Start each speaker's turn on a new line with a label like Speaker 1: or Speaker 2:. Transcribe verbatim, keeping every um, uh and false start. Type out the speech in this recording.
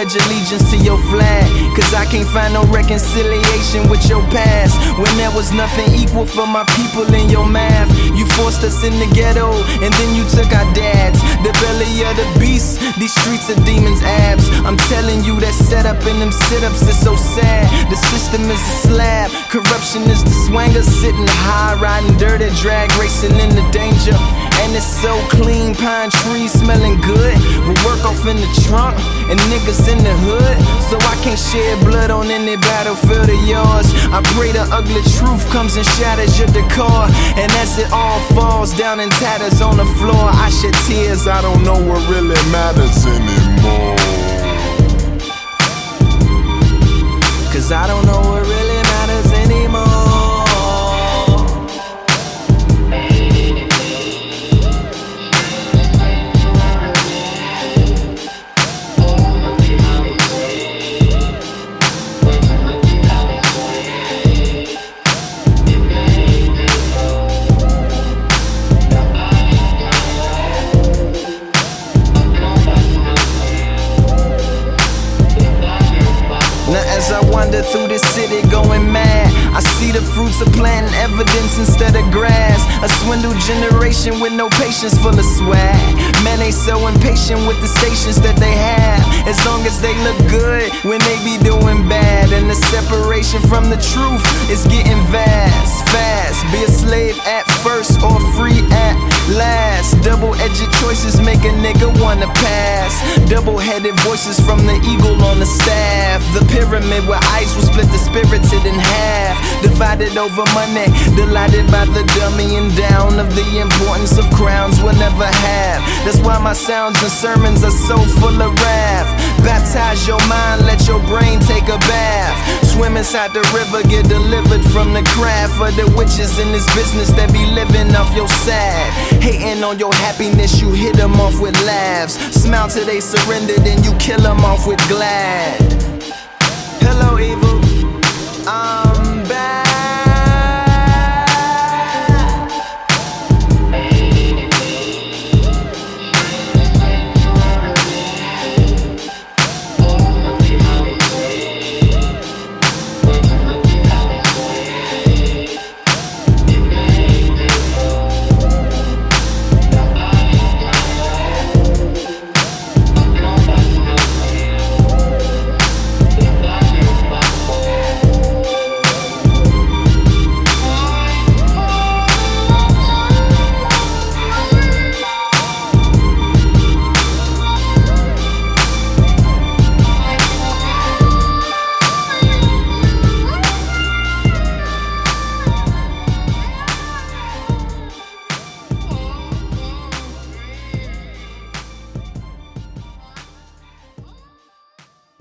Speaker 1: pledge allegiance to your flag, cause I can't find no reconciliation with your past. When there was nothing equal for my people in your math, you forced us in the ghetto, and then you took our dads. The belly of the beast, these streets are demons' abs. I'm telling you that setup in them sit-ups is so sad. The system is a slab, corruption is the swanger, sitting high, riding dirty, drag racing in the danger. And it's so clean, pine trees smelling good. We work off in the trunk, and niggas in the hood. So I can't shed blood on any battlefield of yours. I pray the ugly truth comes and shatters your decor. And as it all falls down in tatters on the floor, I shed tears, I don't know what really matters anymore. Cause I don't know what really matters anymore. As I wander through the city going mad, I see the fruits of planting evidence instead of grass. A swindled generation with no patience, full of swag. Man, they so impatient with the stations that they have, as long as they look good when they be doing bad. And the separation from the truth is getting vast, fast. Be a slave at first or free at last. Double-edged choices make a nigga wanna pass. Double-headed voices from the eagle on the staff. The pyramid where ice was split the spirited in half. Divided over money, delighted by the dumbing down of the importance of crowns we'll never have. That's why my sounds and sermons are so full of wrath. Baptize your mind, let your brain take a bath. Swim inside the river, get delivered from the craft of the witches in this business that be living off your sad. Hating on your happiness, you hit them off with laughs. Smile till they surrender, then you kill them off with glad. Hello, evil.